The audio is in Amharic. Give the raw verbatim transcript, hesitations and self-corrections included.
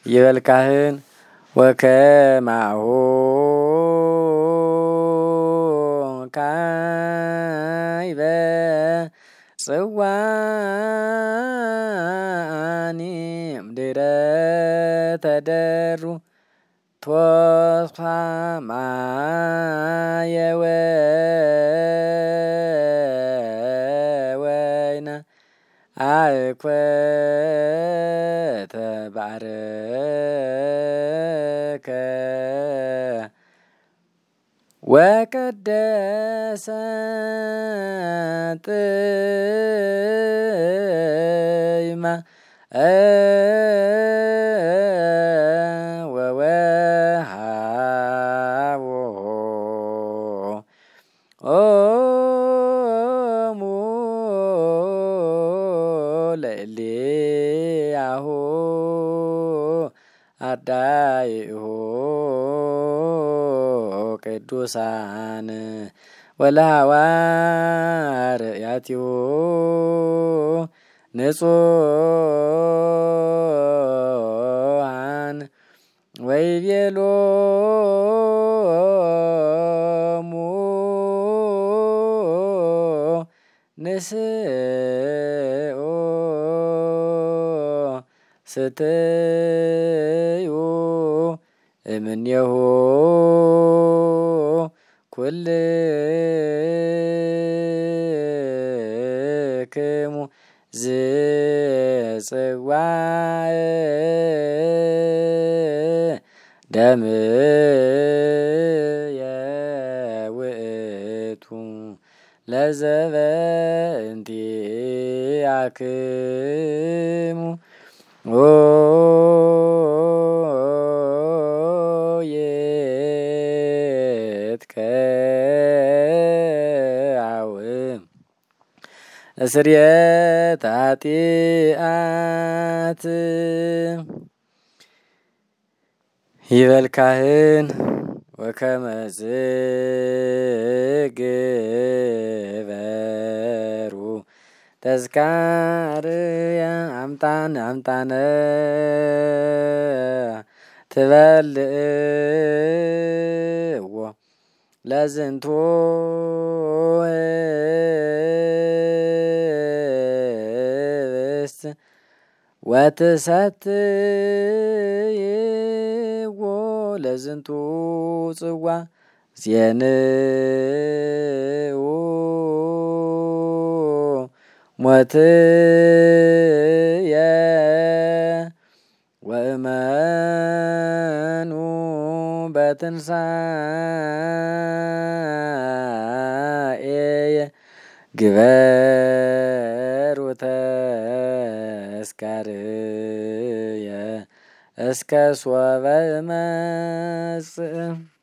ይበል ካህን ወከማሁ ካይበ ጽዋኒ እምድረ ተደሩ ቶስፋ ማየወ ወይነ አእኮተ ባረከ ወቀደሰ ጥይማ ወወሃቦ ኦሙ ለእልያሁ አዳይሁ ቅዱሳን ወለሐዋርያቲሁ ንጹሐን ወይቤሎሙ ንስኡ ስትዩ እምኔሁ ኩልክሙ ዝጽዋዕ ደምየ ውእቱ ለዘበእንቲአክሙ ይትከው እስርየተ ኃጢአት ይበል ካህን ወከመዝ ግበሩ ተዝካርየ አምጣነ አምጣነ ትበልዕዎ ለዝንቱ ህብስት ወትሰትይዎ ለዝንቱ ጽዋ ዜንኡ ሞትየ ወእመኑ በትንሣኤየ ግበሩ ተስካርየ እስከ ሶበ እመጽእ